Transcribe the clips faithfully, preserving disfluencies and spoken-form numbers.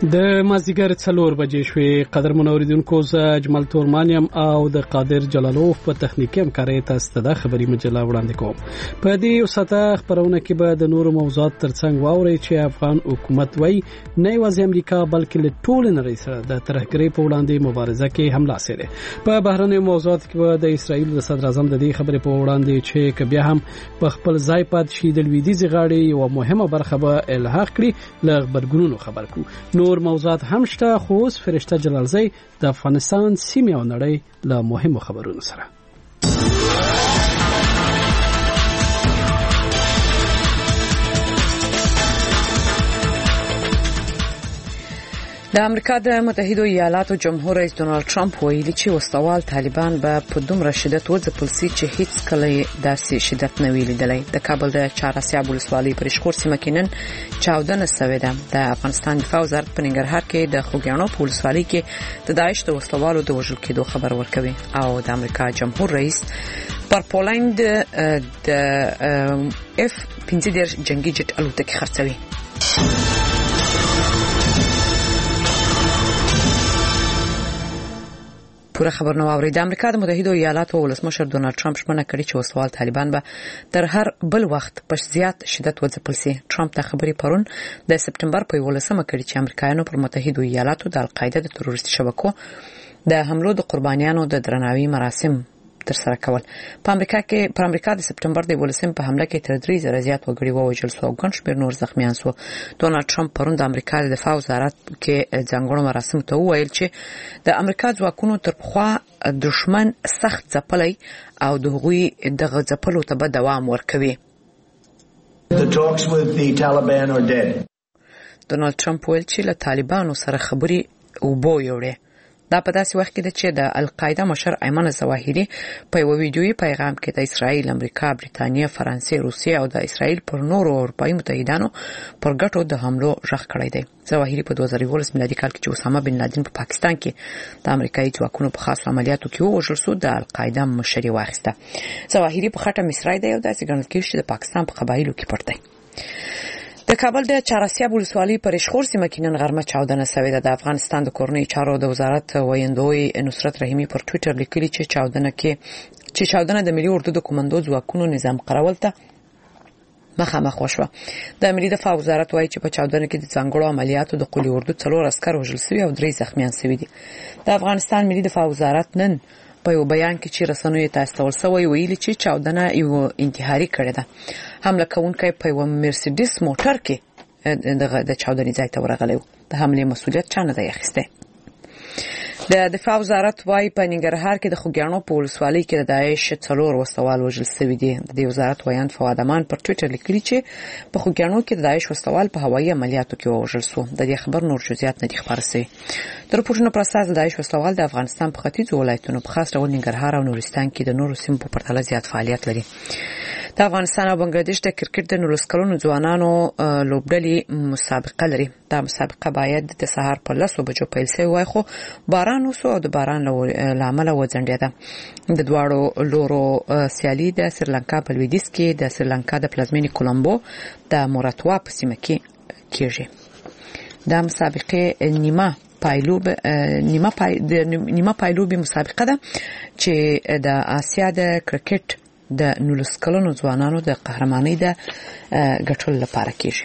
د مازیګر څلور بجې شوې. قدرمن اوریدونکو زه اجمل تورمانیم او د قادر جلالوف په تخنیکي همکارۍ تاسو ته د خبري مجله وړاندې کوم. په دې ساته خبرونه کې به د نورو موضوعات ترڅنګ واورئ چې افغان حکومت وایي نه یوازې امریکا بلکې له ټول نړۍ سره د ترهګرۍ په وړاندې مبارزه کې حمله سره. په بهرنیو موضوعاتو کې به د اسرایل د صدر اعظم د دې خبرې په وړاندې چې کبیا هم په خپل ځای پات شي د لویدیځ غاړې یو مهمه برخه به الحاق کړي له خبرګونونو خبر کو. نور موضوعات هم شته خو اوس فرشته جلالزی د افغانستان سیمه او نړۍ له مهمو خبرونو سره. د امریکا د متحده ایالاتو جمهور رئیس ډونالد ټرمپ ویلي چې وسوال طالبان به په دومره شدت وځپل سي چې هیڅ کله داسې شدت نه ویلي لیدلی. د کابل د چهارسیاب ولسوالۍ پر شکور سیمه کې نن چاودنه شوې ده. د افغانستان دفاع وزارت په ننګرهار کې د خوږیاڼو په ولسوالۍ کې د داعش د وسوالو د وژل کېدو خبر ورکوي او د امریکا جمهور رئیس پر پولند د اف پنځه دېرش جنگي جټ الوتکې خرڅوي. پوره خبر نو اوري. د امریکا د متحده ایالاتو ولسمشر ډونالد ټرمپ شمنه کړې چې وسوال طالبان به تر هر بل وخت په زیات شدت وځپل سي. ټرمپ د خبرې پرون د سپټمبر په یولسمه کړي چې امریکایانو پر متحده ایالاتو د القاعده د تروریستي شبکو د حملو د قربانیانو د درناوي مراسم تر سره کول. په امریکا کې په امریکا د سپټمبر د یولسم په حمله کې تر درې زره زیات وګړي ووژل شو او ګڼ شمېر نور زخمیان شو. ډونالد ټرمپ پرون د امریکا د دفاع وزارت کې ځانګړو مراسم ته وویل چې د امریکا ځواکونو تر پخوا دښمن سخت ځپلی او د هغوی دغه ځپلو ته به دوام ورکوي. ډونالد ټرمپ ویل چې له طالبانو سره خبرې اوبو یوړې. دا په داسې وخت کې ده چې د القاعده مشر ایمن ظواهري په یو ویډیويي پیغام کې د اسرایل، امریکا، بریتانیا، فرانسې، روسیه او د اسرایل پر نورو اروپایي متحدانو پر ګټو د حملو غږ کړی دی. ظواهري په دوه زره یولس میلادي کال کې چې اسامه بن لادن په پاکستان کې د امریکایي ځواکونو په خاصو عملیاتو کې ووژل شو د القاعده مشري واخیسته. ظواهري په خټه مصری دی او داسې ګڼل کېږي چې د پاکستان په قبایلو کې پټ دی. د کابل د چهارسیاب ولسوالۍ پر شکور سیمه کې نن غرمه چاودنه شوې ده. د افغانستان د کورنۍ چارو د وزارت ویندوی نصرت رحیمی پر ټوئیټر لیکلي چې چاودنه کې چې چاودنه د ملي اردو د کمانډو ځواکونو نظام قراول ته مخامخ وشوه. د ملي دفاع وزارت وایي چې په چاودنه کې د ځانګړو عملیاتو د قلی اردو څلور عسكر وژل شوي او درې زخمیان شوي دي. د افغانستان ملي دفاع وزارت نن په یو بیان کې چې رسنیو ته استول شوی ویلي چې چاودنه یو انتحاري کړې ده. حمله کوونکی په یو مرسيډیس موټر کې د چاودنې ځای ته ورغلی و. د حملې مسؤلیت چا نه دی اخیستی. د دفاع وزارت وايي په ننګرهار کې د خوږیاڼو په ولسوالۍ کې د داعش څلور وسوال وژل شوي دي. د وزارت ویاند فواد امان پر ټوئیټر لیکلي چې په خوږیاڼو کې د داعش وسوال په هوایي عملیاتو کې وژل شو. د دې خبر نور جزئیات نه دي خبر شوي. د رپورټونو پر اساس د داعش وسوال د افغانستان په ختیځو ولایتونو په خاص ډول ننګرهار او نورستان کې د نورو سیمو په پرتله زیات فعالیت لري. د افغانستان او بنگلاديش د کرکټ د نولس کلونو ځوانانو لوبډلې مسابقه لري. دا مسابقه باید د سهار په لسو بجو پیل شوی وای خو باران وسو او د باران له امله وځنډېده. د دواړو لورو سیالي د سریلانکا په لویدیځ کې د سریلانکا د پلازمینې کولمبو د موراتوا په سیمه کې کیږي. د مسابقه نیمه پایلوب نیمه پای د نیمه پایلوب مسابقه ده چې د آسیا د کرکټ د نولس کلونو ځوانانو د قهرمانۍ د ګټلو لپاره کیږي.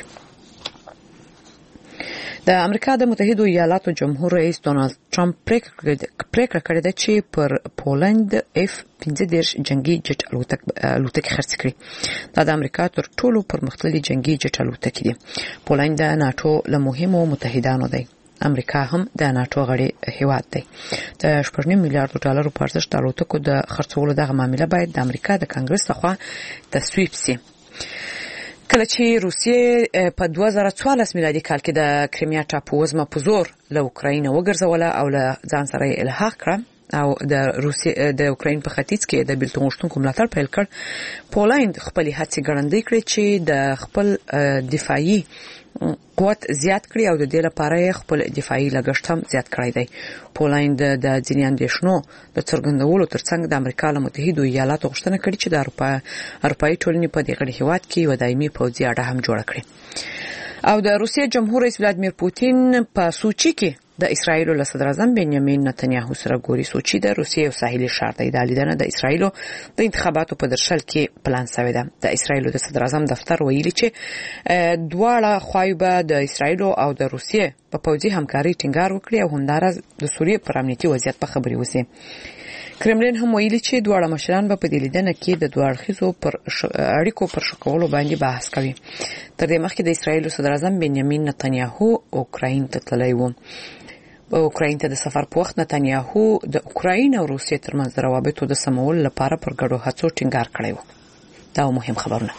د امریکا د متحده ایالاتو جمهور رئیس ډونالد ټرمپ پریکړه کړې ده چې پر پولند اف پنځه دېرش جنگي جټ الوتکې خرڅ کړي. دا د امریکا تر ټولو پرمختللي جنگي جټ الوتکې دي. پولند د ناتو له مهمو متحدانو دی. امریکا هم د ناتو غړي هیواد دی. د شپږ نیم میلیارډ ډالرو په ارزښت د الوتکو د خرڅولو دغه معامله باید د امریکا د کانګرس لخوا تصویب شي. کله چې روسیې په دوه زره څوارلس میلادي کال کې د کریمیا ټاپو وزمه په زور له اوکراین وګرځوله او له ځان سره یې الحاق کړه او د روسیې د اوکراین په ختیځ کې د بیلتون غوښتونکو ملاتړ پیل کړ. پولند خپل هڅې ګړندۍ کړې چې د خپل دفاعي قوت زیات کړي او د دې لپاره خپل دفاعي لګښت هم زیات کړی دی. پولند د ځینې اندېښنو د څرګندولو ترڅنګ د امریکا له متحده ایالاتو غوښتنه کړې چې د اروپا اروپایي ټولنې په دې غړي هیواد کې یو دایمي پوځي اډه هم جوړ کړي. او د روسیې جمهور رئیس ولادیمیر پوتین په سوچي کې د اسرایل له صدر اعظم بنیامین نتنیاهو سره ګوري. سوچي د روسیې یو ساحلي ښار دی. د لیدنه د اسرایل د انتخاباتو په درشل کې پلان شوی دی. د اسرایل د صدر اعظم دفتر ویلي چې دواړه خواوې به د اسرایل او د روسیې په پوځي همکاري ټینګار وکړي او همدارس د سوریې پر امنیتي وضعیت په خبري وسی. کرملین هم ویلي چې دواړه مشران به په دې لیدنه کې د دوه اړخیزو پر اړیکو پر ښه کولو باندې بحث کوي. تر دې مخکې د اسرایل صدر اعظم بنیامین نتنیاهو اوکراین ته تللی و. اوکراین ته د سفر په وخت نتنیاهو د اوکراین او روسیې ترمنځ د روابطو د سمول لپاره پر ګډو هڅو ټینګار کړی و. دا مهم خبرونه.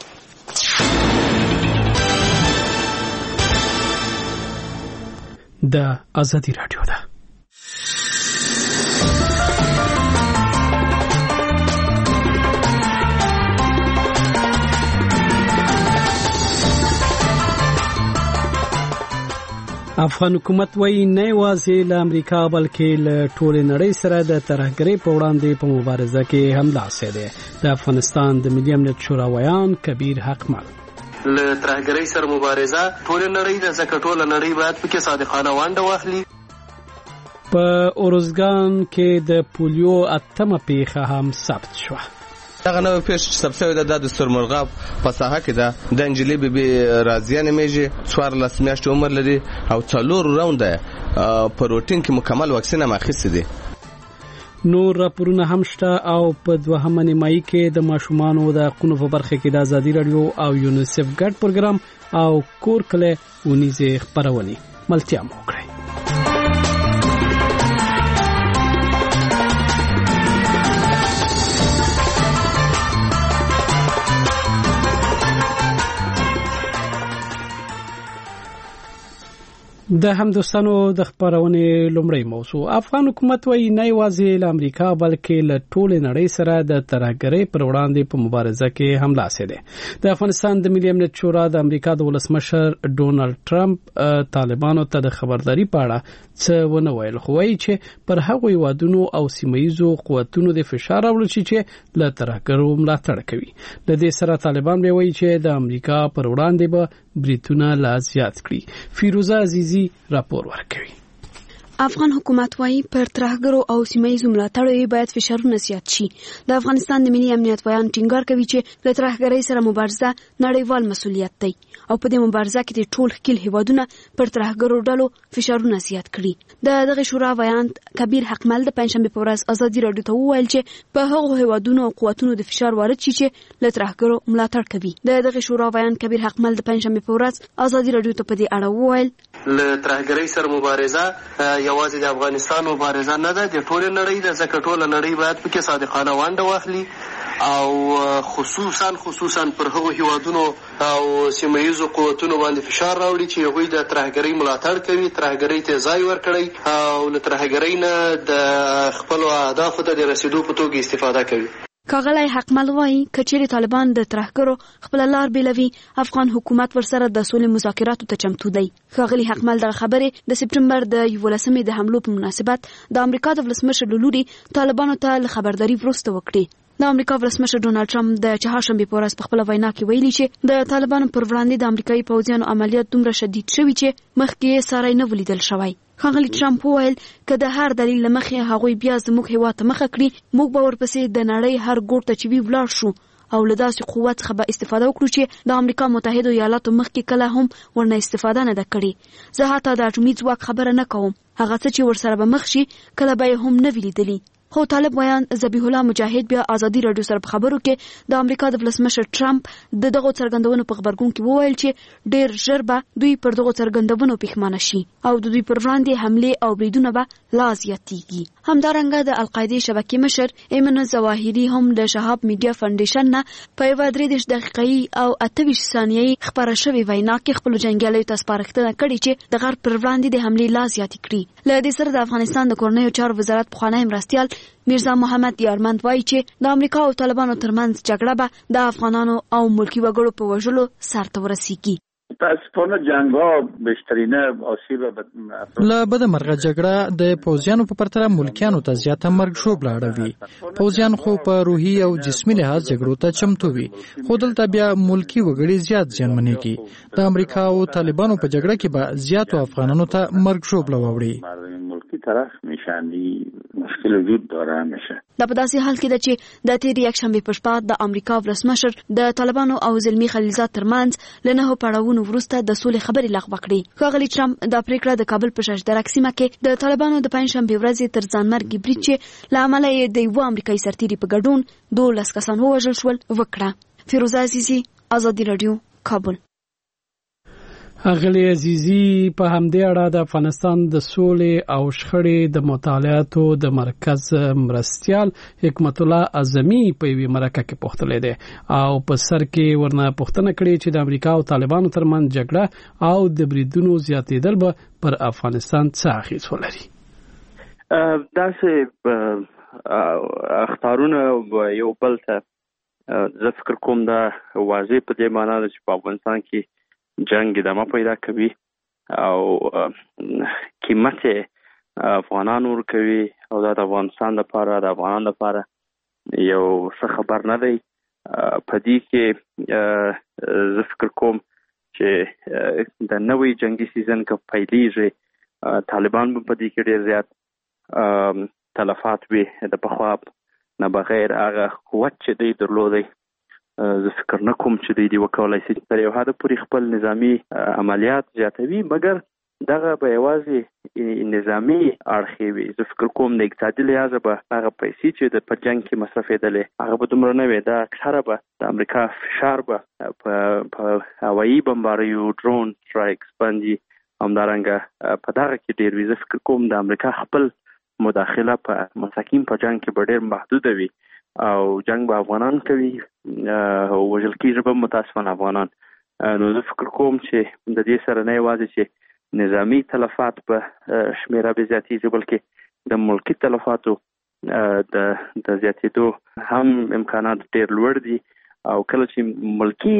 د ازادي رادیو ده. افغان حکومت وایي نه یوازې له امریکا بلکې له ټولې نړۍ سره د ترهګرۍ په وړاندې په مبارزه کې همداسې دی. د افغانستان د ملي امنیت شورا ویان کبیر حقمل له ترهګرۍ سره مبارزه ټولې نړۍ د ځکه ټوله نړۍ باید پکې صادقانه ونډه واخلي. په اورزګان کې د پولیو اتمه پیښه هم ثبت شوه. دغه نوې پیښه چې ثبت شوې ده د سرمرغاب په ساحه کې ده. د انجلۍ بیبي راضیه نومیږي، څوارلس میاشتې عمر لري او څلور راونده په روټین کې مکمل واکسین هم اخیستی دی. نور راپورونه هم شته او په دوهمه نیمایي کې د ماشومانو د حقونو په برخه کې د ازادي رادیو او یونیسف ګډ پروګرام او کور کله ونیزه خبرونه ملتیا مو کړی. د همدوستانو د خبرونه لومړی موضوع. افغان حکومت وایي نه یوازې له امریکا بلکې له ټولې نړۍ سره د ترهګرۍ پر وړاندې په مبارزه کې همداسې دی. د افغانستان د ملي امنیت شورا د امریکا د ولسمشر ډونالد ټرمپ طالبانو ته د خبرداري په اړه څه ونه ویل، خو وایي چې پر هغو هیوادونو او سیمه‌ییزو قوتونو د فشار راوړل شي چې له ترهګرو ملاتړ کوي. د دې سره طالبان به وایي چې د امریکا پر وړاندې به بریتونه لا زیات کړي. فیروزه عزیزی راپور ورکوي. افغان حکومت وايي پر ترهګرو او سیمه‌ییزو ملاتړو باید فشارونه زیات شي. د افغانستان د ملي امنیت ویان ټینګار کوي چې د ترهګرۍ سره مبارزه نړیوال مسؤلیت دی او په دې مبارزه کې د ټول ښکیل هیوادونو پر ترهګرو ډلو فشارونه زیات کړي. د دغه شورا ویان کبیر حقمل د پنځشنبه په ورځ ازادي رادیو ته وویل چې په هغو هیوادونو او قوتونو د فشار وارد شي چې له ترهګرو ملاتړ کوي. د دغه شورا ویان کبیر حقمل د پنځشنبه په ورځ ازادي رادیو ته په دې اړه وویل له ترهګرۍ سره مبارزه یوازې د افغانستان مبارزه نه ده، د ټولې نړۍ ده، ځکه ټوله نړۍ باید پکې صادقانه ونډه واخلي او خصوصا خصوصا پر هغو هیوادونو او سیمه‌ییزو قوتونو باندې فشار راوړي چې هغوی د ترهګرۍ ملاتړ کوي، ترهګرۍ ته ځای ورکړي او له ترهګرۍ نه د خپلو اهدافو ته د رسیدو په توګه استفاده کوي. کاغلی حقمل وايي کچېرې طالبان د ترهګرو خپل لار بیلوي، افغان حکومت ورسره د سولې مذاکراتو ته چمتو دی. کاغلی حقمل دغه خبرې د سپټمبر د یولسمې د حملو په مناسبت د امریکا د ولسمشر له لوري طالبانو ته له خبرداري وروسته وکړي. د امریکا ولسمشر ډونالد ټرمپ د چهارشنبه په ورځ په خپل وینا کې ویلي چې د طالبانو پر وړاندې د امریکایي پوځیانو عملیات دومره شدید شوي چې مخکې یې ساری نه ولیدل شوی. ښاغلي ټرمپ وویل که د هر دلیل له مخې هغوی بیا زموږ هیواد ته مخه کړي، موږ به ورپسې د نړۍ هر ګوټ ته چې وي ولاړ شو او له داسې قوت څخه به استفاده وکړو چې د امریکا متحده ایالاتو مخکې کله هم ورنه استفاده نه ده کړې. زه حتی د اټومي ځواک خبره نه کوم، هغه څه چې ورسره به مخ شي کله به یې هم نه وي لیدلي. خو طالب ویان ذبیح الله مجاهد بیا ازادي رادیو سره په خبرو کې د امریکا د ولسمشر ټرمپ د دغه څرګندونو په خبرګون کې وویل چې ډیر ژر به دوی پر دغه څرګندونو پښیمانه شي او د دوی پر وړاندې حمله او بریدونه به لا زیاتېږي. همدارنګه د القاعده شبکې مشر ایمن ظواهری هم د شهاب میډیا فاونډیشن نه په یو درې دېرش دقیقې او اته ویشت ثانیې خبره شوې وینا کې خپل جنګیالیو ته سپارښتنه کړې چې د غرب پر وړاندې د حملې لا زیاتې کړي. له دې سره د افغانستان د کورنیو چارو وزارت پخوانی مرستیال میرزا محمد یارمند وایي چې د امریکا او طالبانو ترمنځ جګړه به د افغانانو او ملکی وګړو په وژلو سر ته ورسیږي. متاسفانه جنگ‌ها بیشترینه آسیب له بده مرغه جګړه د پوځیانو په پرتله ملکیانو ته زیاته مرګ شوبله اړوي. پوځیان خو په روحي او جسمي لحاظ جګړو ته چمتو وي، خو دلته بیا ملکی وګړي زیات زیانمنېږي. د امریکا او طالبانو په جګړه کې به زیاتو افغانانو ته مرګ شوبله ووړي. ملکی طرف میشن مشکل وجود داره همیشه. دا په داسې حال کې ده چې د تیر یکشنبه په شپه د امریکا ولسمشر د طالبانو او زلمی خلیلزاد ترمنځ له نهو پړاوونو وروسته د سولې خبرې لغوه کړې. ښاغلي ټرمپ دا پریکړه د کابل په ششدرک سیمه کې د طالبانو د پنځشنبه ورځې تر ځانمرګي برید چې له امله یې د یوه امریکایي سرتیري په ګډون دولس کسان ووژل شول وکړه. فیروزه عزیزي، ازادي راډیو، کابل. اغلی عزیزی په همدې اړه د افغانستان د سولې او شخړې د مطالعاتو د مرکز مرستیال حکمت الله اعظمي په یوه مرکه کې پوښتلې ده او په سر کې ورنه پوښتنه کړې چې د امریکا او طالبانو ترمنځ جګړه او د بریدونو زیاتېدل به پر افغانستان څه اغیز ولري. داسې اخطارونه یو بل ته زه فکر کوم دا واضح په دې معنی ده چې په افغانستان کې جنگ ادامه پیدا کوي او قیمت افغانان ورکوي او دا د افغانستان لپاره د افغانانو لپاره یو څه خبر نه دی. په دې کې زه فکر کوم چې د نوې جنگي سیزن که پیلېږي طالبان به په دې کې ډېر زیات تلفات وي د پخوا نه بغیر هغه قوت چې دی درلودی. زه فکر نه کوم چې دوی دې وکولای شي تر یو حده پورې خپل نظامي عملیات زیاتوي، مګر دغه به یوازې نظامي اړخې وي. زه فکر کوم د اقتصادي لحاظه به هغه پیسې چې د په جنګ کې مصرفېدلې هغه به دومره نه وي. دا اکثره به د امریکا فشار به په هوایي بمباریو، ډرون سټرایکس باندې، همدارنګه په دغه کې ډېر وي. زه فکر کوم د امریکا خپل مداخله په مساکین په جنګ کې به ډېر محدوده وي او جنگ به افغانان کوي او وژل کېږي به متاسفانه افغانان. نو زه فکر کوم چې د دې سره نه یوازې چې نظامي تلفات به شمېره به زیاتېږي، بلکې د ملکي تلفاتو د زیاتېدو هم امکانات ډېر لوړ دي او کله چې ملکي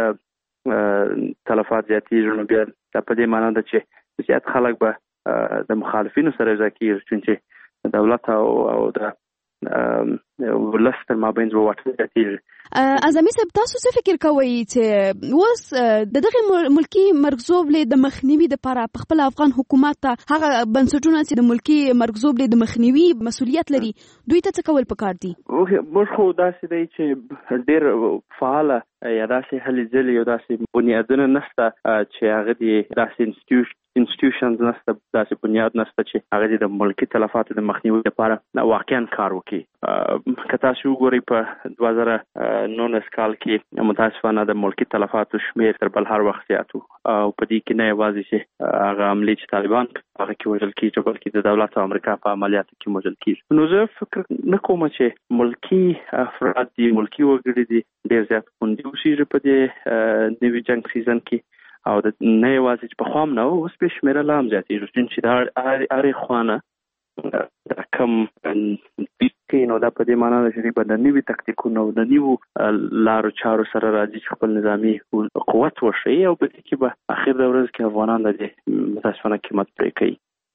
تلفات زیاتېږي نو بیا دا په دې معنی ده چې زیات خلک به د مخالفینو سره یوځای کېږي، چې دولت او د ولس تر مابین به واټن زیاتېږي. اعظمي صاحب، تاسو څه فکر کوئ چې اوس د دغه ملکي مرګزوبلې د مخنیوي دپاره په خپل افغان حکومت ته هغه بنسټونه چې د ملکي مرګزوبلې د مخنیوي مسؤلیت لري دوی ته څه کول پکار دي؟ موږ خو داسې دی چې ډېر فعاله یا داسې هلې ځلې یا داسې بنیادونه نشته چې هغه دې داسې انسټیټیوشنز نشته، داسې بنیاد نشته چې هغه دې د ملکي تلفاتو د مخنیوي لپاره واقعا کار وکړي. که تاسو وګورئ په دوه زره نولس کال کې متاسفانه د ملکي تلفاتو شمېر تر بل هر وخت زیات و او په دې کې نه یوازې چې هغه عملې چې طالبان هغه کې وژل کېږي بلکې د دولت او امریکا په عملیاتو کې وژل کېږي. نو زه فکر نه کوم چې ملکي افراد دي، ملکي وګړي دي ډېر زیات خوندي اوسېږي په دې نوي جنګ سیزن کې او د نه یوازې چې پخوا هم نه و، اوس به شمېره لا هم زیاتېږي چې د هرې خوا نه دا کم کوي. نو دا په دې معنی ده چې به د نوي تکتیکونو او د نویو لارو چارو سره راځي چې خپل نظامي قوت وښیي او په دې کې به اخر د ورځ کې افغانان د دې متاسفانه قیمت پرې کوي.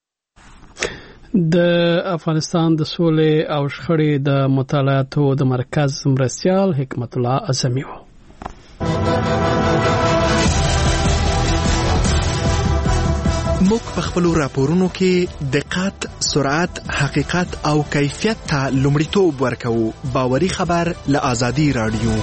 د افغانستان د سولې او شخړې د مطالعاتو د مرکز مرستیال حکمت الله اعظمي و. موږ په خپل راپورونو کې دقت، سرعت، حقیقت او کیفیت ته لومړیتوب ورکوو. باوري خبر له آزادي رادیو.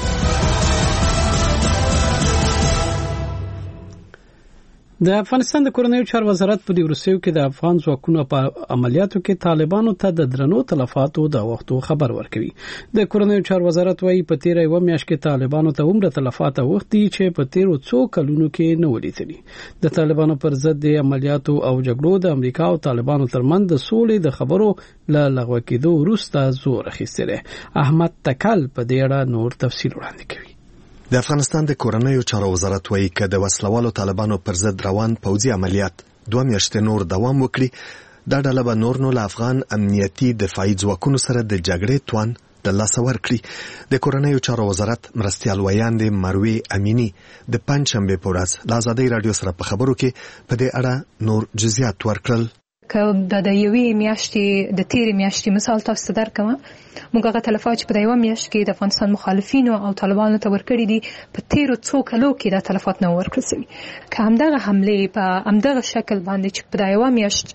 د افغانستان د کورنیو چارو وزارت په دې وروستیو کې د افغان ځواکونو په عملیاتو کې طالبانو ته د درنو تلفاتو د وختو خبر ورکوي. د کورنیو چارو وزارت وايي په تیر یو میاشت کې طالبانو ته عمره تلفات وختي چې په تیرو څو کلونو کې نه ولیدلي. د طالبانو پر ضد د عملیاتو او جګړو د امریکا او طالبانو ترمنځ د سولې د خبرو له لغوه کېدو وروسته زور اخیستی دی. احمد تکل په دې اړه نور تفصیل وړاندې کوي. د افغانستان د کورنیو چارو وزارت وايي چې د وسلوالو طالبانو پر ضد روان پوځي عملیات دوه میاشتې نور دوام وکړي. دا ډله به نور نو له افغان امنیتي دفاعي ځواکونو سره د جګړې توان د لاسه ورکړي. د کورنیو چارو وزارت مرستیال ویاندې مروي امینی د پنځشنبه په ورځ د ازادي رادیو سره په خبرو کې په دې اړه نور جزئیات ورکړل. که د یوې میاشتې د تیرې میاشتې مثال تاسو ته درکړم، موږ هغه تلفات چې په یوه میاشت کې د افغانستان مخالفینو او طالبانو ته ورکړي دي په تیرو څو کلو کې دا تلفات نه ورکړل شوي. که همدغه حملې په همدغه شکل باندې چې په یوه میاشت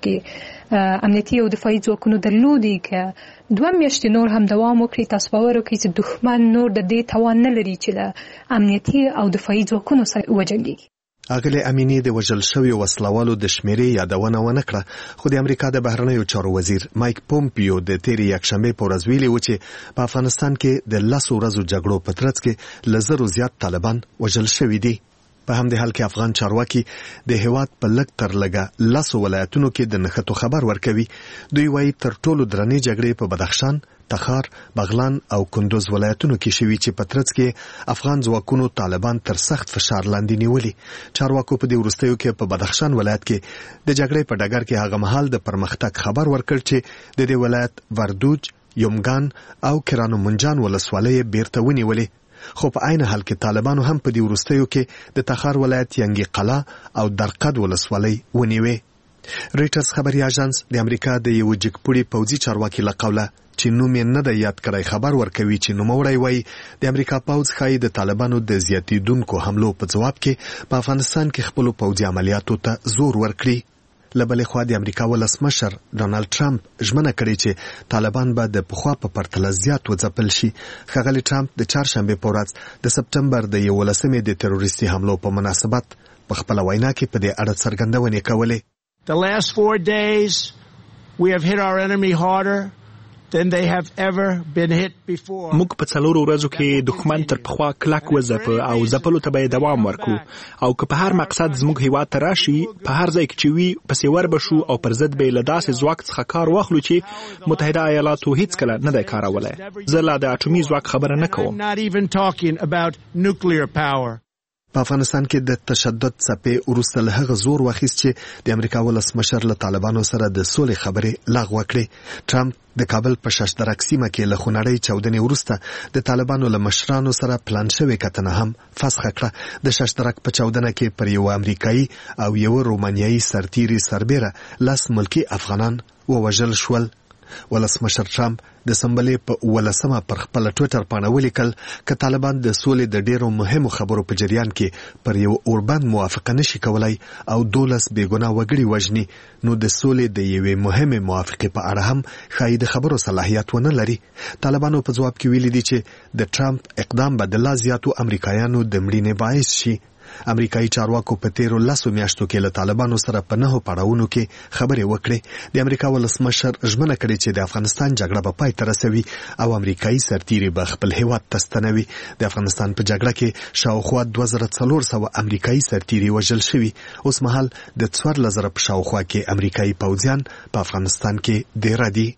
کې امنیتي او دفاعي ځواکونو درلودي، که دوه میاشتې نور هم دوام وکړي، تاسو باور وکړئ چې دښمن نور د دې توان نه لري چې له امنیتي او دفاعي ځواکونو سره وجنګېږي. اغلی امینی د وژل شوی وسلوالو د شمیرې یادونه ونه کړه، خو د امریکا د بهرنیو چارو وزیر مایک پومپیو د تیرې یکشنبه په ورځ ویلي و چې په افغانستان کې د لسو ورځو جګړو په ترڅ کې له زرو زیات طالبان وژل شوي دي. په همدې حال کې افغان چارواکي د هیواد په لږ تر لږه لسو ولایتونو کې د نښتو خبر ورکوي. دوی وایي تر ټولو درنې جګړې په بدخشان، تخار، بغلان او کندوز ولایتونو کې شوي چې په ترڅ کې افغان ځواکونو طالبان تر سخت فشار لاندې نیولي. چارواکو په دې وروستیو کې په بدخشان ولایت کې د جګړې په ډګر کې هغه مهال د پرمختګ خبر ورکړ چې د دې ولایت وردوج، یومګان او کرانو منجان ولسوالۍ بیرته ونیولې. خو په عین حال کې طالبانو هم په دې وروستیو کې د تخار ولایت ینګي قلا او درقد ولسوالۍ ونیوي. ریټرز خبري اژانس د امریکا د یو جګپوړي پوځي چارواکي له قوله چې نوم یې نه دی یاد کړی خبر ورکوي چې نوموړی وایي د امریکا پوځ ښایي د طالبانو د زیاتېدونکو حملو په ځواب کې په افغانستان کې خپلو پوځي عملیاتو ته زور ورکړي. له بلې خوا د امریکا ولسمشر ډونالد ټرمپ ژمنه کړې چې طالبان به د پخوا په پرتله زیات وځپل شي. ښاغلی ټرمپ د چهارشنبې په ورځ د سپټمبر د یولسمې د تروریستي حملو په مناسبت په خپله وینا کې په دې اړه څرګندونې کولې. The last four days we have hit our enemy harder than they have ever been hit before. موږ په څلورو ورځو کې دښمن تر پخوا کلک وځپه او ځپلو ته به دوام ورکو، او که په هر مقصد زموږ هیواد ته راشي په هر ځای کې چې وي پسې وربشو او پر ضد به له داسې ځواک څخه کار واخلو چې متحده ایالاتو هیڅ کله نه دی کارولی. زه لا د اټومي ځواک خبره نه کوم. Not even talking about nuclear power. په افغانستان کې د تشدد څپې وروسته له هغه زور واخیست چې د امریکا ولسمشر له طالبانو سره د سولې خبرې لغوه کړې. ټرمپ د کابل په ششدرک سیمه کې له خونړۍ چاودنې وروسته د طالبانو له مشرانو سره پلان شوې کتنه هم فسخه کړه. د ششدرک په چاودنه کې پر یو امریکایي او یو رومانیایي سرتیري سربیره لس ملکي افغانان ووژل شول. ولسمشر ټرمپ د سنبلې په ولسمه پر خپل ټویټر باندې ولیکل چې طالبان د سولې د ډیرو مهمو خبرو په جریان کې پر یو اوربند موافقه نشي کولای او دولس بیګناه وګړي وژني، نو د سولې د یوې مهمه موافقه په اړه هم ښایي د خبرو صلاحیت ونه لري. طالبانو په ځواب کې ویلي دي چې د ټرمپ اقدام به د لا زیاتو امریکایانو د مړینې باعث شي. امریکایي چارواکو په تیرو لسو میاشتو کې له طالبانو سره په نهو پړاوونو کې خبرې وکړې. د امریکا ولسمشر ژمنه کړې چې د افغانستان جګړه به پای ته رسوي او امریکایي سرتیري به خپل هیواد ته ستنوي. د افغانستان په جګړه کې شاوخوا دوه زره څلور سوه امریکایي سرتیري وژل شوي. اوس مهال د څوارلس زره په شاوخوا کې امریکایي پوځیان په افغانستان کې دېره دي.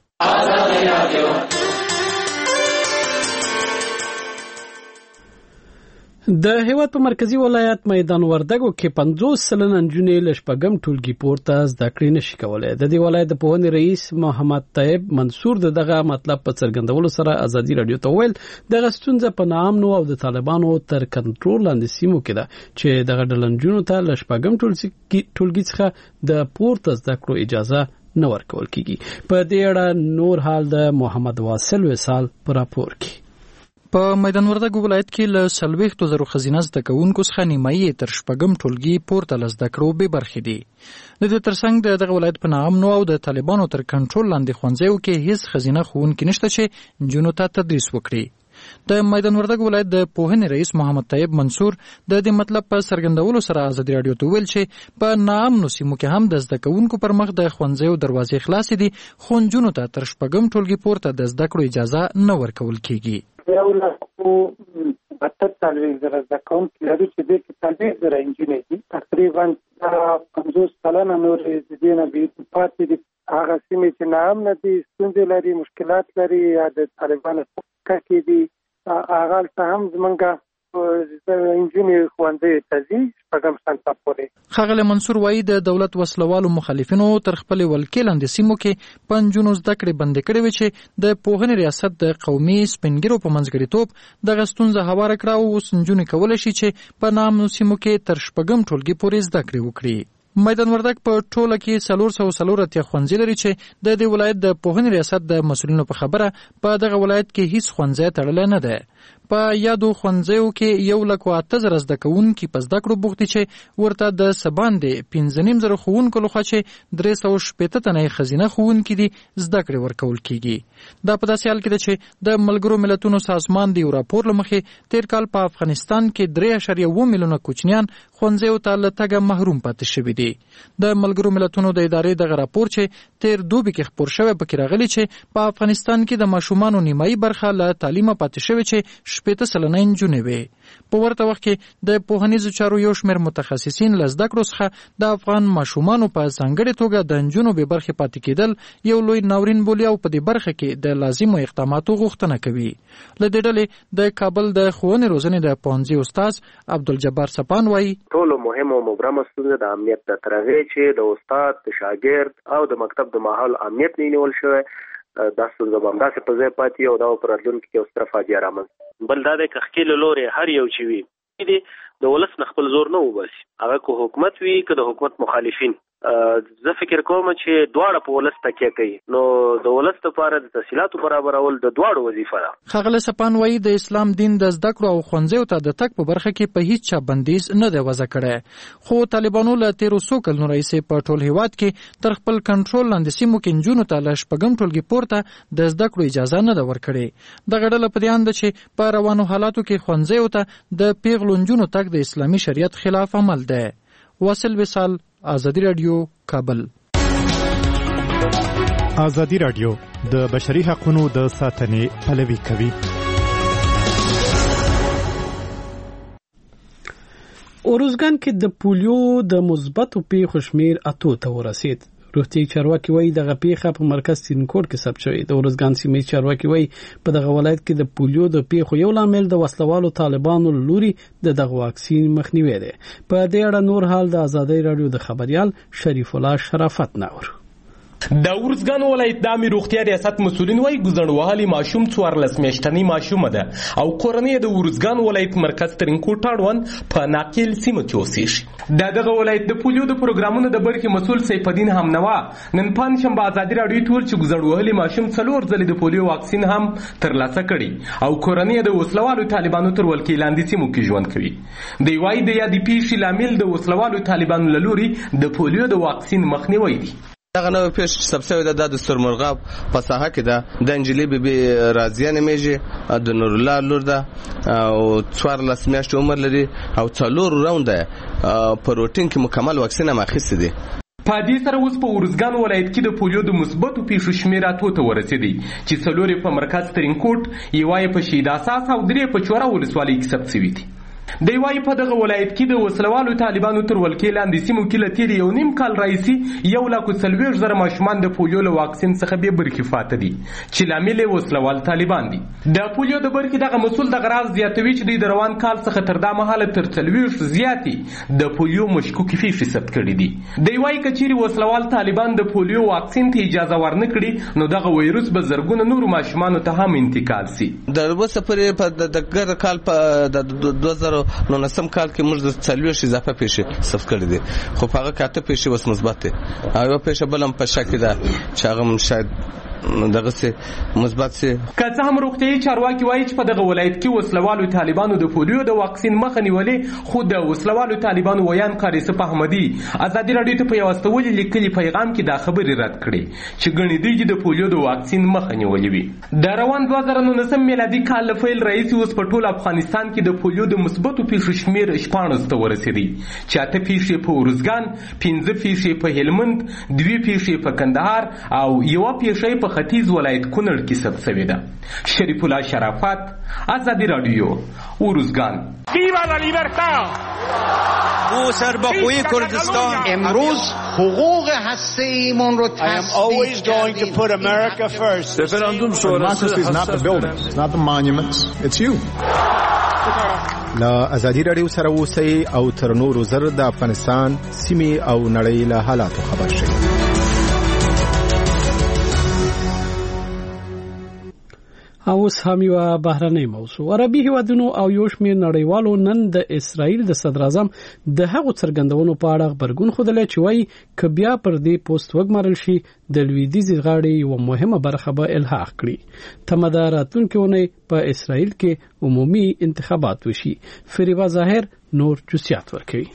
د هیواد په مرکزی ولایت میدان وردګو کې پنځوس سلنه نجونې له شپږم ټولګي پورته زده کړې نشي کولای. د دې ولایت د پوهنې رئیس محمد طیب منصور دغه مطلب په څرګندولو سره ازادي رادیو ته ویل دغه ستونزه په ناامنو او د طالبانو تر کنټرول لاندې سیمو کې ده چې دغه ډله نجونو ته له شپږم ټولګي څخه د پورته زده کړو اجازه نه ورکول کیږي. په دې اړه نور حال د محمد واصل وصال پر راپور کې. په میدان وردګ ولایت کې له سلويختو زرو خزینه زده کوونکو څخه نیمایي تر شپږم ټولګي پورته له زده کړو به برخې دي. د دې ترڅنګ دغه ولایت په ناامنو او د طالبانو تر کنټرول لاندې ښوونځیو کې هیڅ خزینه ښوونکي نشته چې نجونو ته تدریس وکړي. د میدان وردګ ولایت د پوهنې رئیس محمد طیب منصور د دې مطلب په څرګندولو سره ازادي رادیو ته ویل چې په ناامنو سیمو کې هم د زده کوونکو پر مخ د ښوونځیو دروازې خلاصې دي، خو نجونو ته تر شپږم ټولګي پورته د زده کړو اجازه نه ورکول کیږي. یو لکو اته څلوېښت زره زده کوونکي لرو چې دې کې څلوېښت زره نجونې دي. تقریبا پنځوس سلنه نورې د دې نه بې پاتې دي. هغه سیمې چې ناامنه دي، ستونزې لري، مشکلات لري، یا د طالبانو څخه کې دي، هغه هلته هم زمونږ انجونې ښوونځي ته ځي شپږم صنف پورې. ښاغلی منصور وایي د دولت وسلوالو مخالفینو تر خپلې ولکې لاندې سیمو کې په نجونو زده کړې بندې کړې وې چې د پوهنې ریاست د قومي سپینګیرو په منځګړیتوب دغه ستونزه هواره کړه او اوس نجونې کولی شي چې په نامنو سیمو کې تر شپږم ټولګي پورې زده کړې وکړي. میدان وردګ په ټوله کې څلور سوه څلور اتیا ښوونځي لري چې د دې ولایت د پوهنې ریاست د مسؤلینو په خبره په دغه ولایت کې هیڅ ښوونځی تړلی نه دی. په یادو ښوونځیو کې یو لک او اته زره زده کوونکي په زده کړو بوخت دي چې ورته د څه باندې پنځه نیم زره ښوونکو لخوا چې درې سوه شپېته تنه یې ښځینه ښوونکي دي زده کړې ورکول کېږي. دا په داسې حال کې ده چې د ملګرو ملتونو سازمان د یو راپور له مخې تېر کال په افغانستان کې درې اعشاریه اووه میلیونه کوچنیان ښوونځیو ته له تګه محروم پاتې شوي دي. د ملګرو ملتونو د ادارې دغه راپور چې تېر دوبي کې خپور شوی پکې راغلی چې په افغانستان کې د ماشومانو نیمایي برخه له تعلیمه پاتې شوې چې شپېته سلنه نجونې وې. په ورته وخت کې د پوهنیزو چارو یو شمېر متخصصین له زده کړو څخه د افغان ماشومانو په ځانګړې توګه د نجونو بې برخې پاتې کېدل یو لوی ناورین بولي او په دې برخه کې د لازمو اقداماتو غوښتنه کوي. له دې ډلې د کابل د ښوونې روزنې د پوهنځي استاد عبدالجبار سپان وایي ټولو مهم او مبرمه ستونزه د امنیت ده. تر هغې چې د استاد د شاګرد او د مکتب د ماحول امنیت نه نیول شوی دا ستونزه به همداسې په ځای پاتې او دا په راتلونکي کې یو ستره فاجعه رامنځته. بل دا دی که ښکېل لورې هر یو چې وي دی د ولس نه خپل زور نه وباسي، هغه که حکومت وي که د حکومت مخالفین. زه فکر کوم چې دواړه په ولس تکیه کوي، نو د ولس لپاره د تحصیلاتو برابرول د دواړو وظیفه ده. ښاغلی سپان وایي د اسلام دین د زده کړو او ښوونځیو ته د تګ په برخه کې په هیڅ چا بندیز نه دی وضع کړی، خو طالبانو له تېرو څو کلونو راهیسې په ټول هېواد کې تر خپل کنټرول لاندې سیمو کې نجونو ته له شپږم ټولګي پورته د زده کړو اجازه نه ده ورکړې. دغه ډله په دې اند ده چې په روانو حالاتو کې ښوونځیو ته د پیغلو نجونو تګ د اسلامي شریعت خلاف عمل دی. واصل وصال، آزادی رادیو، کابل. آزادی رادیو د بشري حقوقو د ساتنې پلوي کوي. اروزګان کې د پولیو د مثبتو پیښو شمېر اتو ته ورسید. روغتي چارواکي وایي دغه پیښه په مرکز سینکوټ کې ثبت شوې. د اروزګان سیمې چارواکي وایي په دغه ولایت کې د پولیو د پیښو یو لامل د وسلوالو طالبانو لوري د دغه واکسین مخنیوي دی. په دې اړه نور حال د آزادۍ رادیو د خبريال شریف الله شرافت نور. د اورزګان ولایت د عامه روغتیا ریاست مسؤلین وايي ګزنوالي ماشوم څوارلس میاشتنی ماشوم ده او کورنۍ د اورزګان ولایت مرکز ترینکوټ اړوند په ناقل سیمه کې اوسېږي. د دغه ولایت د پولیو د پروګرامونو د برخې مسؤل سیف الدین همنوا نن پنځشنبه آزادي رادیو ټول چې ګزنوالي ماشوم څلور ځلې د پولیو واکسین هم ترلاسه کړي او کورنۍ د وسلوالو طالبانو تر ولکې لاندې سیمو کې ژوند کوي. دی وايي د یادې پیښې لامل د وسلوالو طالبانو له لوري د پولیو د واکسین مخنیوي دی. دغه نوې پیښه چې ثبت شوې ده د سترمرغاب په ساحه کې ده. د انجلۍ بیبي راضیه نومیږي، د نور الله لور ده او څوارلس میاشتې عمر لري او څلور راونده په روټین کې مکمل واکسین هم اخیستی دی. په دې سره اوس په اورزګان ولایت کې د پولیو د مثبتو پیښو شمېر اتو ته ورسېدی چې څلور یې په مرکز ترینکوټ، یوه یې په شهید اساس او درې په چوره ولسوالۍ کې ثبت شوي دي. دی وايي په دغه ولایت کې د وسلوالو طالبانو تر ولکې لاندې سیمو کې له تېر یو نیم کال راهیسې یو لک څلوېښت زره ماشومان د پولیو له واکسین څخه بې برخې پاته دي چې لامل یې وسلوال طالبان دي. د پولیو د برخې دغه مسؤل دغه راز زیاتوي چې دوی د روان کال څخه تر دا مهاله تر څلوېښت زیاتې د پولیو مشکوکې پیښې ثبت کړي دي. دی وايي که چیرې وسلوال طالبان د پولیو واکسین ته اجازه ورنه کړي نو دغه ویروس به زرګونه نورو ماشومانو ته هم انتقال سي. د اوسه پورې په دغه کال په دوه زره نولسم کال کې موږ د څلوېښت اضافه پیښې ثبت کړې دي، خو په هغه کې اته پیښې اوس مثبت دي او یوه پیښه بل هم په شک ده چې هغه هم شاید دغه سي مثبت سي. که څه هم روغتیايي چارواکي وایي چې په دغه ولایت کې وسلوالو طالبانو د پولیو د واکسین مخه نیولې، خو د وسلوالو طالبانو ویان قاری صف احمدي آزادي رادیو ته په یو استولي لیکلي پیغام کې دا خبرې رد کړې چې ګڼې دوی د پولیو د واکسین مخه نیولې وي. د روان دوه زره نولسم میلادي کال له پیل راهیسې اوس په ټول افغانستان کې د پولیو د مثبتو پیښو شمېر شپاړس ته ورسېدی چې اته پیښې په اورزګان، پنځه پیښې په هلمند، دوې پیښې په کندهار او یوه پیښه په ختیځ ولایت کونړ کې ثبت شوې ده. شریف الله شرافت، آزادی رادیو، اورزګان. ویوا لا لیبرتا. او سربخوی کردستان امروز حقوق هسته‌ایمون رو تصدیق I am always going to put America first. Referendum sonrası democracy is not the buildings, it's not the monuments, it's you. لا ازادي رادیو سره اوسئ او تر نورو زر د افغانستان سیمې او نړۍ له حالاتو خبر شئ. اوس هم یو بهرنۍ موضوع. عربي هیوادونو او یو شمېر نړیوالو نن د اسرائیل د صدر اعظم د هغو څرګندونو په اړه خبرګون ښودلی چې وایي که بیا پر دې پوسټ وګمارل شي د لویدیځې غاړې یوه مهمه برخه به الحاق کړي. تمه ده راتلونکې اونۍ په اسرائیل کې عمومي انتخابات وشي. فریبا ظاهر نور جزئیات ورکوي.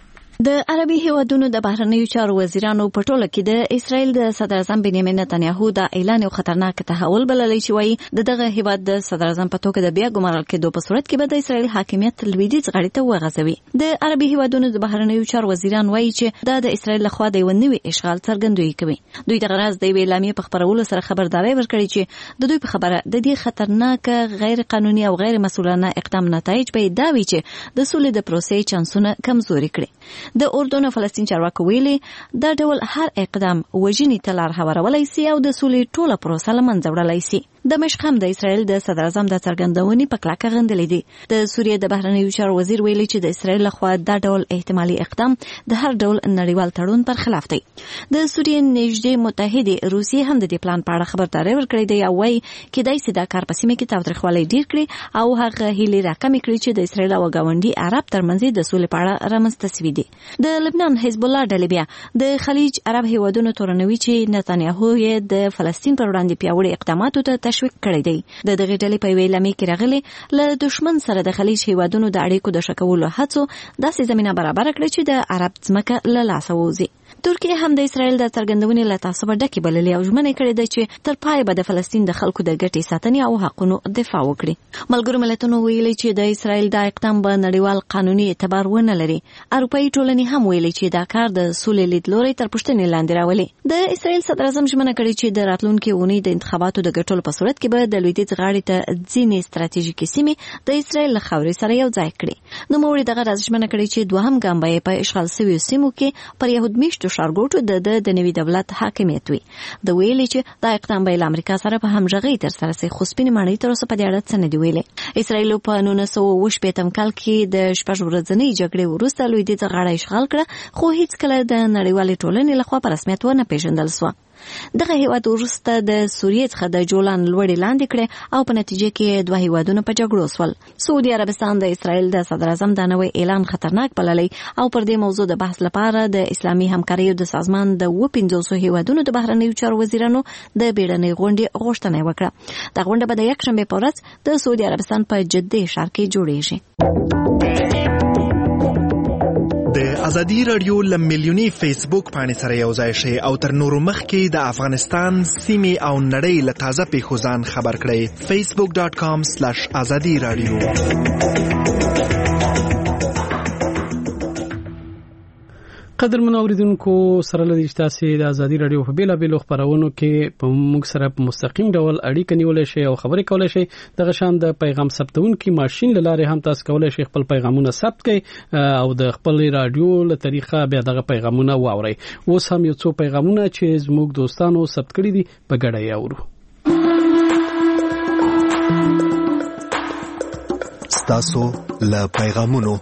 د عربي هیوادونو د بهرنیو چارو وزیرانو په ټوله کې د اسرائیل د صدر اعظم بنیامین نتنیاهو د اعلان یو خطرناک تحول بللی چې وایي د دغه هیواد د صدر اعظم په توګه د بیا ګمارل کېدو په صورت کې به د اسرائیل حاکمیت لویدیځ غاړې ته وغځوي. د عربي هیوادونو د بهرنیو چارو وزیران وایي چې دا د اسرائیل لخوا د یو نوي اشغال څرګندوي کوي. دوی د غرض د یوې اعلامیې په خپرولو سره خبرداری ورکړي چې د دوی په خبره د دې خطرناک غیر قانوني او غیر مسؤلانه اقدام نتایج به دا وي چې د سولې د پروسې چانسونه کمزوري کړي. د اردن او فلسطین چارواکو ویلي دا ډول هر اقدام وژنې ته لار هوارولی سي او د سولې ټوله پروسه له منځه وړلی سي. د مشق هم د اسرائیل د صدر اعظم د څرګندونې په کلکه غندلې دي. د سوریې د بهرنیو چارو وزیر ویلي چې د اسرائیل لخوا دا ډول احتمالي اقدام د هر ډول نړیوال تړون پر خلاف دی. د سوریې نږدې متحده روسیې هم د دې پلان په اړه خبرداری ورکړې دی او وايي کېدای سي دا کار په سیمه کې تاوتریخوالی ډیر کړي او هغه هیلې راکمې کړي چې د اسرائیل او ګاونډي عرب ترمنځ د سولې په اړه رامنځته شوي دي. د لبنان حزب الله ډلې بیا د خلیج عرب هیوادونو تورنوي چې نتنیاهو یې د فلسطین پر وړاندې پیاوړي اقداماتو ته تشویق کړی دی. د دغه ډلې په ویلې لمې کې راغلي له دشمن سره د خلیج هیوادونو د اړیکو د شکولو هڅو داسې زمينه برابر کړې چې د عرب ځمکه له لاسه ووځي. ترکیه هم د اسرائیل د څرګندونې له تعصب ډکې بللې او ژمنه کړې ده چې تر پای به د فلسطین د خلکو د ګټې ساتنې او حقونو دفاع وکړي. ملګرو ملتونو ویلي چې د اسرائیل د اقدام به نړیوال قانوني اعتبار ونه لري. اروپایي ټولنې هم ویلي چې دا کار د سولې لیدلوري تر پوښتنې لاندې راولي. د اسرائیل صدر اعظم ژمنه کړې چې د راتلونکي اونۍ د انتخاباتو د ګټلو په صورت کې به د لویدیځ غاړې ته ځینې ستراتیژیکي سیمې د اسرائیل له خاورې سره یو ځای کړي. نو موږ دغه راز ژمنه کړې چې دوهم ګام به په اشغال شویو سیمو کې پر يهود میشتو ښارګوټو د د نوي دولت حاکمیت وي. د ویلي چې دا اقدام به له امریکا سره په همغږۍ ترسره شي خو سپینې ماڼۍ تر اوسه په دې اړه څه نه دي ویلي. اسرائیل په نولس سوه اوه شپېتم کال کې د شپږ ورځنۍ جګړې وروسته لویدیځ غاړه اشغال کړه خو هیڅ کله د نړیوالې ټولنې لخوا په رسمیت ونه پیژندل شوه. دغه هیواد وروسته د سوریې څخه د جولان لوړې لاندې کړې او په نتیجه کې دوه هیوادونه په جګړو شول. سعودي عربستان د اسرائیل د صدر اعظم دا نوی اعلان خطرناک بللی او پر دې موضوع د بحث لپاره د اسلامي همکاریو د سازمان د اوه پنځوسو هیوادونو د بهرنیو چارو وزیرانو د بیړنۍ غونډې غوښتنه وکړه. دا غونډه به د یکشنبې په ورځ د سعودي عربستان په جدې ښار کې جوړیږي. د ازادي رادیو لم میلیونی فیسبوک باندې سره یو ځای شي او تر نورو مخکې د افغانستان سیمې او نړۍ له تازه پیښو ځان خبر کړئ. فیسبوک ډاټ کام سلیش ازادي رادیو. قدر منوریدونکو سره لدی چې تاسو د ازادي رادیو په بیلا بیلو خبرونو کې په موږ سره په مستقیم ډول اړیکه نیولای شئ او خبرې کولای شئ. دغه شان د پیغام ثبتونکو ماشين لاره هم تاسو کولای شئ خپل پیغامونه ثبت کړئ او د خپل رادیو له طریقه بیا دغه پیغامونه واورئ. اوس هم یو څو پیغامونه چې زموږ دوستانو ثبت کړی دي په ګډه یې اورو. ستاسو له پیغامونو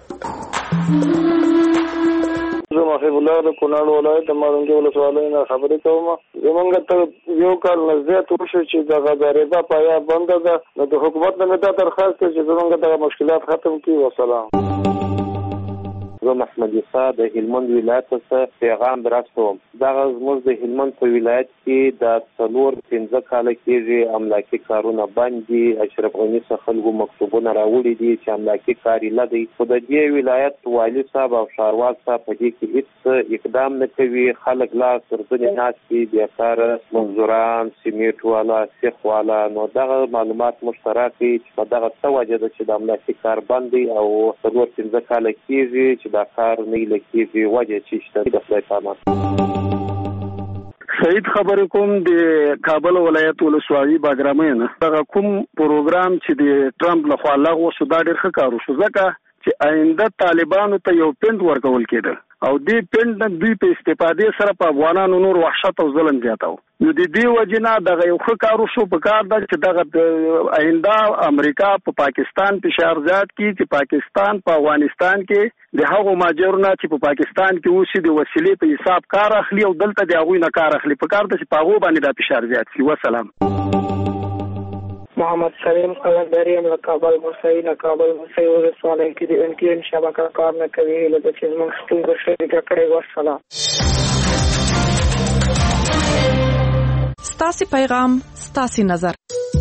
زه محب الله د کونړ ولایت د مارونګي ولسوالۍ نه خبرې کوم. زمونږ ته یو کال نه زیات وشو چې دغه ضریبه پایا بنده ده. نو د حکومت نه مې دا درخواست چې زمونږ دغه مشکلات ختم کړي. وسلام. زه محمد عیسی د هلمند ولایت څخه پیغام درستوم. دغه زموږ د هلمند په ولایت کې د څلور پنځه کاله کېږي املاکي کارونه بند دي. اشرف غني څخه خلکو مکتوبونه راوړي دي چې املاکي کار یې نه دی. خو د دې ولایت والي صاحب او ښاروال صاحب په دې کې هیڅ اقدام نه کوي. خلک لا سربنې ناست دي بیکاره منظوران سیمټ والا سیخ والا. نو دغه معلومات مشترک دي چې په دغه څه وجه ده چې د املاکي کار بند دی او څلور پنځه کاله کېږي چې دا کار نه لکېږي. وجه چې شته د خدای پامان. سعید خبرې کوم د کابل ولایت ولسوالۍ باګرامۍ نه. دغه کوم پروګرام چې د ټرمپ لخوا لغوه شو دا ډېر ښه کار وشو ځکه چې آینده طالبانو ته یو پینټ ورکول کېده او دې پند دوی په استفاده سره په افغانانو نور وحشت او ظلم زیاتاو. نو د دې وجنه دغه یو ښه کار وشو په کار ده چې دغه آینده امریکا په پا پاکستان فشار زیات کړي چې پاکستان په افغانستان کې د هغو ماجرونه چې په پاکستان کې اوسي د وسیلې په حساب کار اخلي او دلته د هغوی نه کار اخلي. په کار ده چې په هغو باندې دا فشار زیات شي. وسلام. محمد سلیم قلندری ام له کابل موسعی نه کابل موسعی ولسوالۍ کې د ان ټي ان شبکه کار نه کوي لکه چې موږ ستونزه شریکه کړې. وسلام. ستاسي پیغام ستاسي نظر.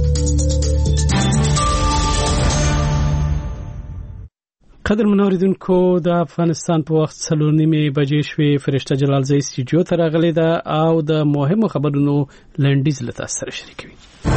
قدر منوریدونکو د افغانستان په وخت څلور نیمې بجې شوې. فرشته جلالزی استودیو ته راغلې ده او د مهمو خبرونو لنډیز له تاسو سره شریکوي.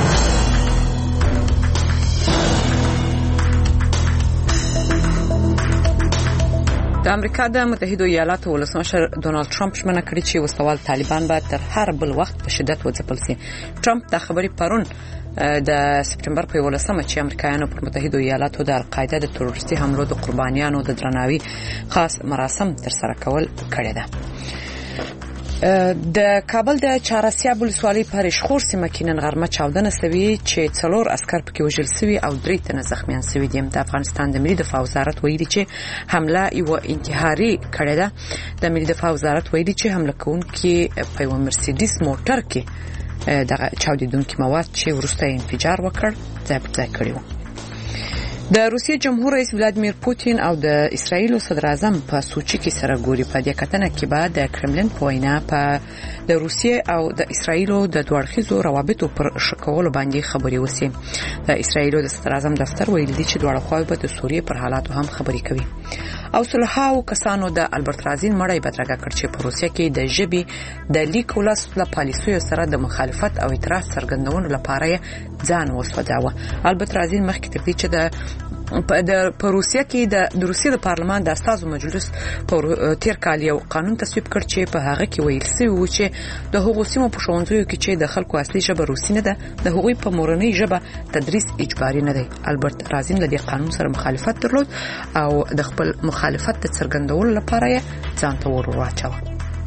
د امریکا د متحده ایالاتو ولسمشر ډونالد ټرمپ ژمنه کړې چې وسوال طالبان باید تر هر بل وخت په شدت وځپل شي. ټرمپ د خبرې پرون د سپټمبر په یولسمه چې امریکایانو پر متحده ایالاتو د القاعده د تروریستي حملو د قربانیانو د درناوي خاص مراسم تر سره کول کړی ده. د کابل د چهارسیاب ولسوالۍ په رشخور سیمه کې نن غرمه چاودنه شوې چې څلور عسكر پکې وژل شوي او درې تنه زخمیان شوي دي. د افغانستان د ملي دفاع وزارت ویلي چې حمله یو انتحاري کړې ده. د ملي دفاع وزارت ویلي چې حمله کوونکي په یو مرسيډیس موټر کې د چاودیدونکو مواد چې ورسته انفجار وکړ ځای په ځای کړی و. د روسیې جمهور رئیس ولادیمیر پوتین او د اسرایل صدر اعظم په سوچي کې سره ګوري. په دې کتنه کې بعد د کرملین په وینا په د روسیې او د اسرایل د دوړخیزو روابطو پر شکولو باندې خبري وسی. د اسرایل د صدر اعظم دفتر ویلي چې دواړه خواوې په د سوریې پر حالاتو هم خبري کوي. او صلحاو کسانو د البرت رازین مړی بدرګه کړ چې په روسیې کې د ژبې د لیک ولسله پالیسیو سره د مخالفت او اعتراض څرګندونې لپاره ځان وسوځاوه. البرت رازین مخکې تر دې چې د په روسیې کې د روسیې د پارلمان د استازو مجلس په تیر کال یو قانون تصویب کړ چې په هغه کې ویل شوی و چې د هغو سیمو په ښوونځیو کې چې د خلکو اصلي ژبه روسي نه ده د هغوی په مورنۍ ژبه تدریس اجباري نه دی. البرت رازین له دې قانون سره مخالفت درلود او د خپل مخالفت د څرګندولو لپاره یې ځان ته ور واچاوه.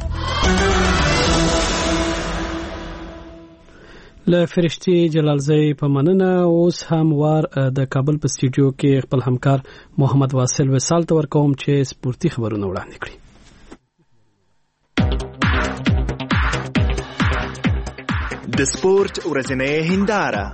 له فرشتي جلالزی په مننه. اوس هم وار د کابل په استودیو کې خپل همکار محمد واصل وصال ته ورکوم چې سپورتي خبرونه وړاندې کړي. د سپورت ورځنۍ هنداره.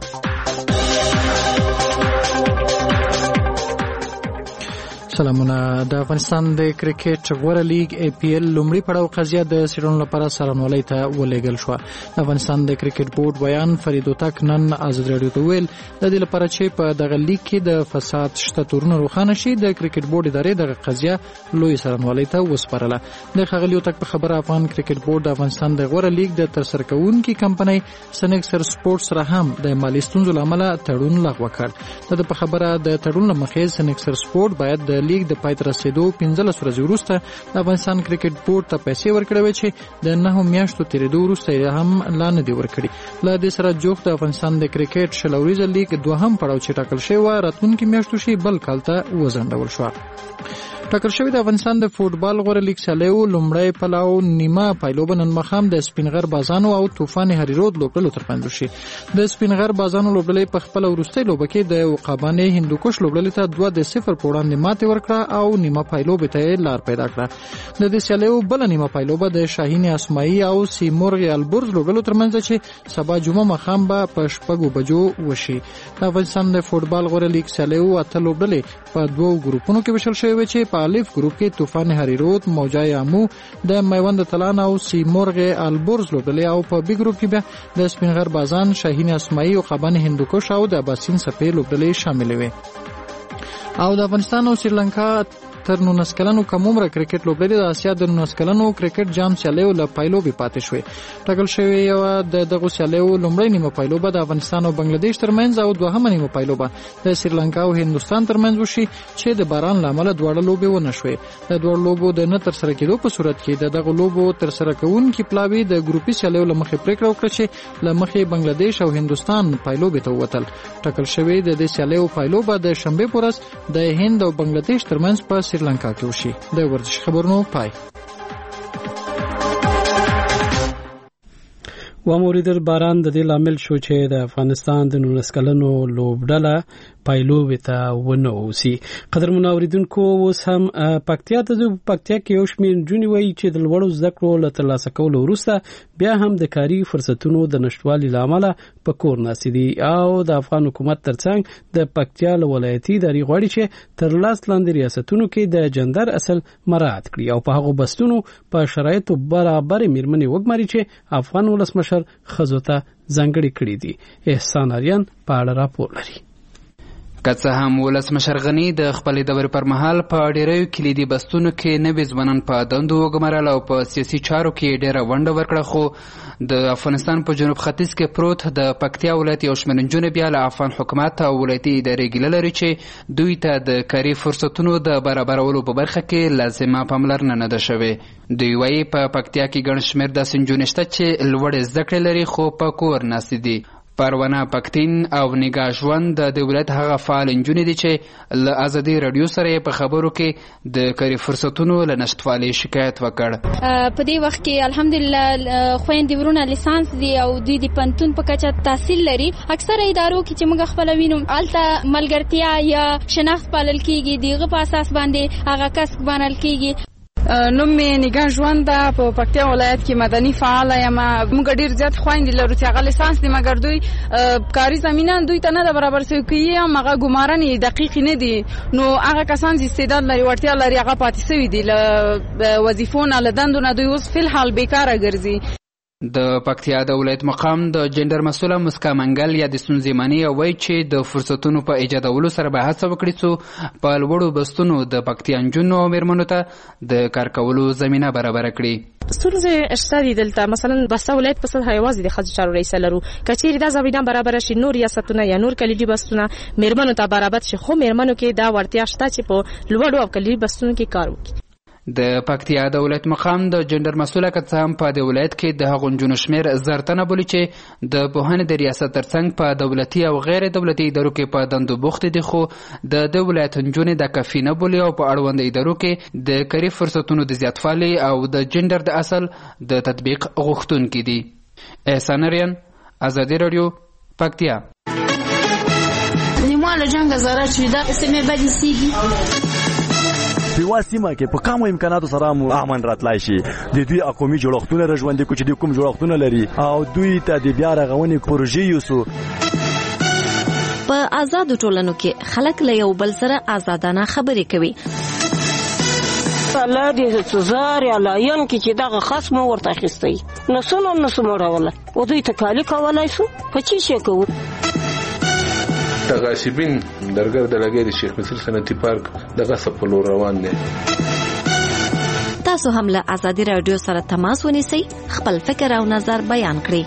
سلامونه. د افغانستان د کرکټ غوره لیگ ای پی ایل لومړی پړاو قضیه د سیرون لپاره سرانولۍ ته ولېږل شو. د افغانستان د کرکټ بورډ بیان فرید وتک نن آزاد رادیو ته ویل د دې لپاره چې په دغه لیگ کې د فساد شته تورونه روښانه شي د کرکټ بورډ ادارې دغه قضیه لوی سرانولۍ ته وسپارله. د ښاغلي وتک په خبره افغان کرکټ بورډ د افغانستان د غوره لیگ د ترسره کوونکي کمپنۍ سنکسر سپورټس سره هم د مالي ستونزو له امله تړون لغوه کړ. د په خبره د تړون له مخې سنکسر سپورټ باید د لیگ د پای ته رسیدو پنځلس ورځې وروسته د افغانستان کرکټ بورډ ته پیسې ورکړې وې چې د نهو میاشتو تېرېدو وروسته یې هم لا نه دي ورکړي. له دې سره جوخت د افغانستان د کرکټ شل اوریزه لیگ دوهم پړاو چې ټاکل شوی و راتلونکي میاشتو شي بل کال ته وځنډول شو. ټاکل شوی د افغانستان د فوټبال غوره لیگ سیالیو لومړی پلاو نیمه پایلوبه نن ماښام د سپینغر بازانو او طوفان هری رود لوبډلو ترمنځ وشي. د سپینغر بازانو لوبډلې په خپل وروستۍ لوبه کې د عقابانې هندوکش لوبډلې ته دوه د صفر په وړاندې ماتې ورکړه او نیمه پایلوبه ته لار پیدا کړه. د دې سیالیو بل نیمه پایلوبه د شاهین اسماعیل او سیمورغ البرز لوبډلو ترمنځ چې سبا جمعه ماښام به په شپږو بجو وشي. د افغانستان د فوټبال غوره لیگ سیالیو اته لوبډلې په دوو ګروپونو کې وشل شوی چې په الف ګروپ کې طوفان هری رود، موجای امو، د میوند تلان او سیمورغ البرز لوبډلې او په بی ګروپ کې بیا د سپینغر بازان، شاهین اسماعیل او قبان هندوکش او د اباسین سپې لوبډلې شامل وي. او د افغانستان او سریلانکا تر نولس کلنو کم عمره کرکټ لوبډلې د اسیا د نولس کلنو کرکټ جام سیالیو له پایلوبې پاتې شوې. ټاکل شوې یو د دغه سیالیو لومړی نیمه پایلوبه د افغانستان او بنگلاديش ترمنځ او دوهمه نیمه پایلوبه د سریلانکا او هندوستان ترمنځ وشي چې د باران لامل دواړه لوبې ونه شوې. د دوه لوبو د نه تر سره کېدو په صورت کې د دغه لوبو تر سره کوونکي پلاوی د ګروپي سیالیو لمخې پریکړه وکړه چې لمخې بنگلاديش او هندوستان پایلوبې ته ووتل. ټاکل شوې د دې سیالیو پایلوبه د شنبه په ورځ د هند او بنگلاديش ترمنځ په سریلانکا کې وشي. د ورزش خبرونو پای. و موریدر باران د دې لامل شو چې د افغانستان د نولس کلنو لوبډله پایلوب ته ونه اوسي. قدر منوریدونکو اوس هم پکتیا ته د پکتیا کې یو شمېر نجونې وایي چې د لوړو زده کړو له ترلاسه کولو وروسته بیا هم د کاري فرصتونو د نشټوالي له امله په کور ناستې دي او د افغان حکومت ترڅنګ د پکتیا له ولایتي ادارې غواړي چې تر لاس لاندې ریاستونو کې د جندر اصل مراعات کړي او په هغو بستونو په شرایطو برابر میرمنې وګماري چې افغان ولسمشر ښځو ته ځانګړي کړي دي. احسان اریان په اړه راپور لري. که څه هم ولسمشر غني د خپلې دورې پر مهال په ډېرو کلیدي بستونو کې نوي ځوانان په دندو وګمارل او په سیاسي چارو کې ډېره ونډه ورکړه، خو د افغانستان په جنوب ختیځ کې پروت د پکتیا ولایت یو شمېر نجونې بیا له افغان حکومت او ولایتي ادارې ګیله لري چې دوی ته د کاري فرصتونو د برابرولو په برخه کې لازمه پاملرنه نه ده شوې. دوی وایي په پکتیا کې ګڼ شمېر داسې نجونې شته چې لوړې زده کړې لري خو په کور ناستې دي. پروانه پکتین او نگاه ژوند د ولایت هغه فعال نجونې دي چې له ازادي رادیو سره په خبرو کې د کاري فرصتونو له نشټوالي شکایت وکړ. په دې وخت کې الحمدلله خويندې ورونه لیسانس دي او دوی د پنتون په کچه تحصیل لري. اکثره ادارو کې چې موږ خپل وینو الته ملګرتیا یا شناخت پالل کیږي، دغه په اساس باندې هغه کسب بنل کیږي. نوم می نگاه ژوند ده، په پکتیا ولایت کې مدني فعال یم. موږ ډیر زیات خويندې لرو چې هغه لیسانس دي مګر دوی کاري زمينه دوی ته نه ده برابر شوی، کوي هغه ګمارنې دقیق نه دي. نو هغه کسان چې استعداد لري وړتیا لري هغه پاتې شوی دي له وظیفو نه له دندو نه، دوی اوس فل حال بیکاره ګرځي. د پکتیا د ولایت مقام د جندر مسوله مسکا منګل یا د ستونزې معنی وایي چې د فرصتونو په ایجادولو سره به هڅه وکړي څو په لوړو بستونو د پکتیا نجونو او میرمنو ته د کار کولو زمینه برابره کړي. ستونزې شته دي دلته. مثلا بسته ولایت په سطح یوازې د ښځو چارو رئیسه لرو. که چیرې دا زمینه برابره شي نور ریاستونه یا نور کلیدي بستونه میرمنو ته برابر شي، خو میرمنو کې دا وړتیا شته چې په لوړو او کلیدي بستونو کې کار وکړي. د پکتیا د ولایت مقام د جندر مسوله که څه هم په د ولایت کې د هغو نجونو شمېر زر تنه بولي چې د پوهنې د ریاست ترڅنګ په دولتي او غیر دولتي ادارو کې په دندو بوختې دي، خو د د ولایت نجونې د کافي نه بولي او په اړوند ادارو کې د کاري فرصتونو د زیاتوالي او د جندر د اصل د تطبیق غوښتونکي دي. احسان اریان، ازادي رادیو، پکتیا. نیمه له جنګ زره چې دا اسمه بدی سیږي په واسمه کې په کومو امکاناتو سره مو امن راتلای شي. د دوی اقومي جوړښتونه رژوندې کو چې د کوم جوړښتونه لري او دوی ته د بیا رغونې پروژې یوسو. په آزادو ټولنو کې خلک له یو بل سره آزادانه خبرې کوي. الله دې سزار یا لاین کې چې دغه خصم ورته اخیستی نسونه نسمه راوله او دوی ته کالی کولای شو په چی شي کوو. تغاشبین درګر د لګي د شیخ مصر صنعتي پارک دغه سپلو روان دي. تاسو هم له ازادي رادیو سره تماس ونیسئ، خپل فکر او نظر بیان کړئ.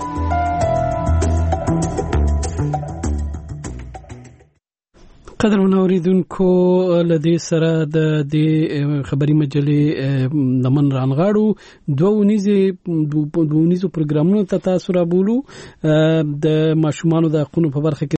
قدر منوریدونکو لدې سره د دې خبري مجلې لمن رانغاړو دوه نيزه دوه نيزو پروګرامونو ته تاسو را بولو. د ماشومانو د حقوقو په برخه